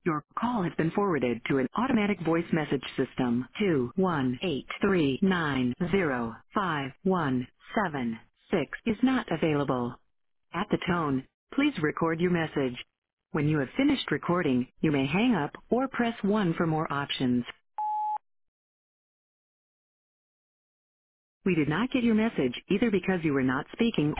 Your call has been forwarded to an automatic voice message system. 21839051766 is not available. At the tone, please record your message. When you have finished recording, you may hang up or press 1 for more options. We did not get your message either because you were not speaking